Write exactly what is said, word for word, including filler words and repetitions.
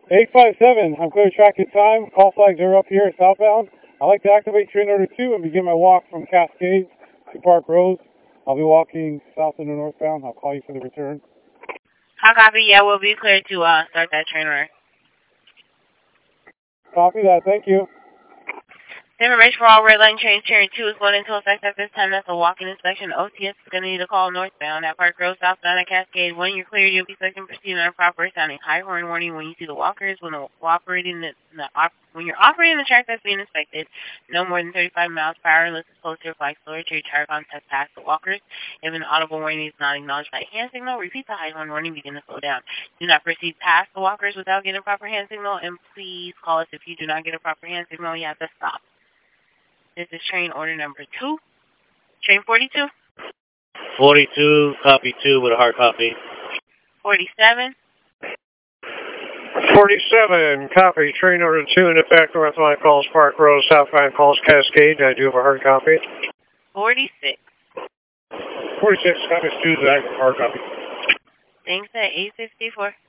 eight five seven, I'm clear track and time. Call flags are up here southbound. I'd like to activate train order two and begin my walk from Cascades to Park Rose. I'll be walking south and northbound. I'll call you for the return. How copy? Yeah, we'll be clear to uh, start that train order. Copy that. Thank you. Information for all red line trains, Train two is going into effect at this time. That's a walking inspection. O T S is going to need a call northbound at Park Road, southbound at Cascade. When you're clear, you'll be selecting proceed on a proper sounding high horn warning when you see the walkers. When the operating the, the op, when you're operating the track that's being inspected, no more than thirty-five miles per hour. Unless it's supposed to apply slower to your tire contact past the walkers. If an audible warning is not acknowledged by hand signal, repeat the high horn warning. Begin to slow down. Do not proceed past the walkers without getting a proper hand signal, and please call us if you do not get a proper hand signal. You have to stop. This is train order number two. Train forty-two? forty-two, copy two with a hard copy. forty-seven? forty-seven, copy. Train order two in effect. North line calls Park Road, southbound calls Cascade. I do have a hard copy. forty-six. forty-six, copy two, that hard copy. Thanks at eight sixty-four.